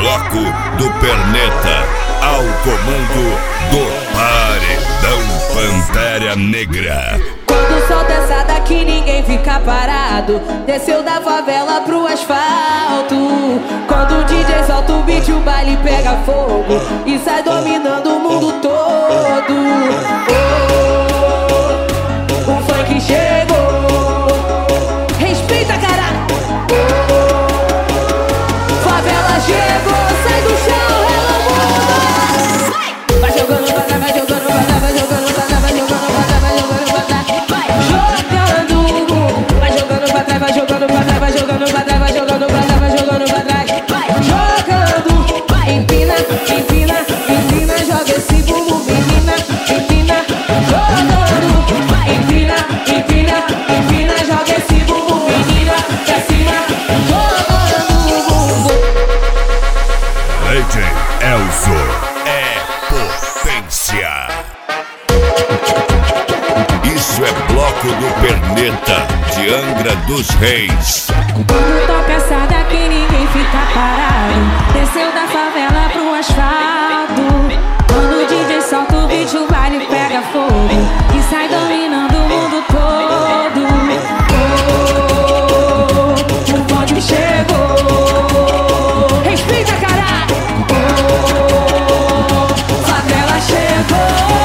bloco do Perneta, ao comando do Paredão Pantera Negra. Quando solta essa daqui ninguém fica parado. Desceu da favela pro asfalto. Quando o DJ solta o beat o baile pega fogo e sai dominando o mundo todo. Oh, o funk chegou. Respeita, caralho. Favela chegou, sai do chão, ela muda. Vai jogando pra trás, vai jogando pra trás, vai jogando pra trás, vai jogando pra trás, vai jogando pra trás. Vai jogando pra trás, vai jogando pra trás, vai jogando pra trás, vai jogando pra trás, vai jogando pra trás. Jogando, empina, empina, empina, joga esse bumbum, menina, empina, jogando, empina, empina, empina, joga esse bumbum, menina, pra cima, jogando o bumbum. DJ Elzo é potência. Isso é bloco do Perneta, de Angra dos Reis. Quando toca essa daqui ninguém fica parado. Desceu da favela pro asfalto. Quando o DJ solta o beat o baile pega fogo e sai dominando o mundo todo. Oh, o bonde chegou. Respeita, caralho. Oh, favela chegou.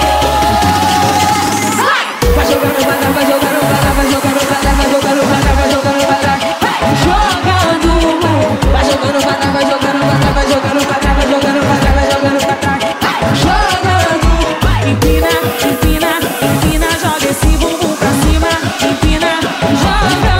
Vai jogando pra trás, vai jogando pra trás, vai jogando pra trás, vai jogando pra trás, vai jogando pra trás. Jogando, vai jogando pra trás, vai jogando pra trás, vai jogando pra trás, vai jogando pra trás, vai jogando pra trás. Jogando, empina, empina, empina, joga esse bumbum pra cima, empina, joga.